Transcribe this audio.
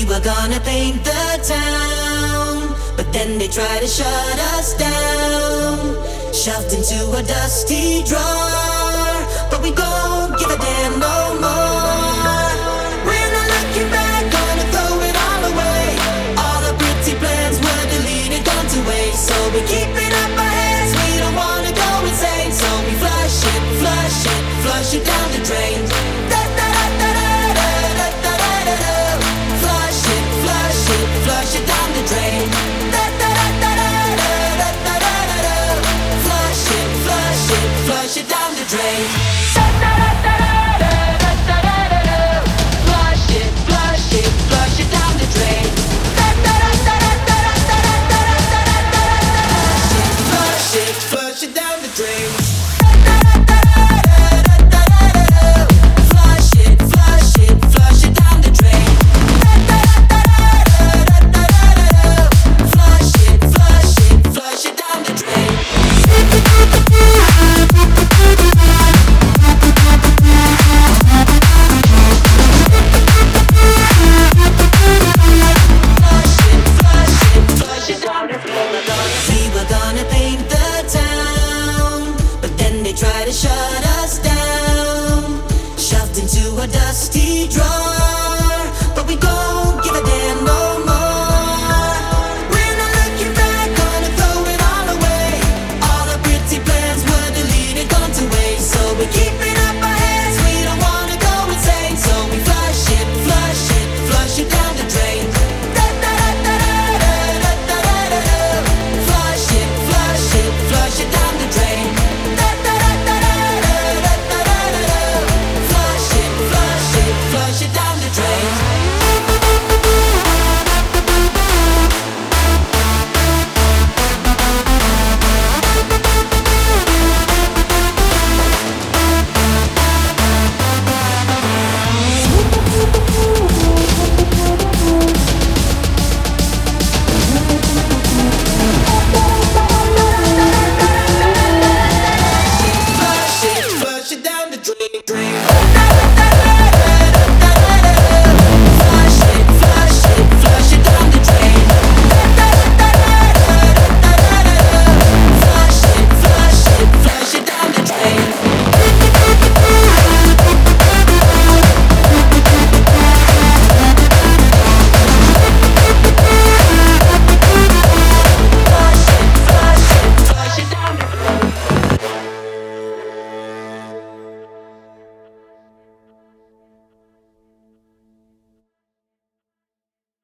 We were gonna paint the town, but then they tried to shut us down. Shoved into a dusty drawer, but we don't give a damn no more. We're not looking back, gonna throw it all away. All the pretty plans were deleted, gone to waste. So we keep it up our heads, we don't wanna go insane. So we flush it, flush it, flush it down the drain. Flush it down the drain. Flush it, flush it, flush it down the drain.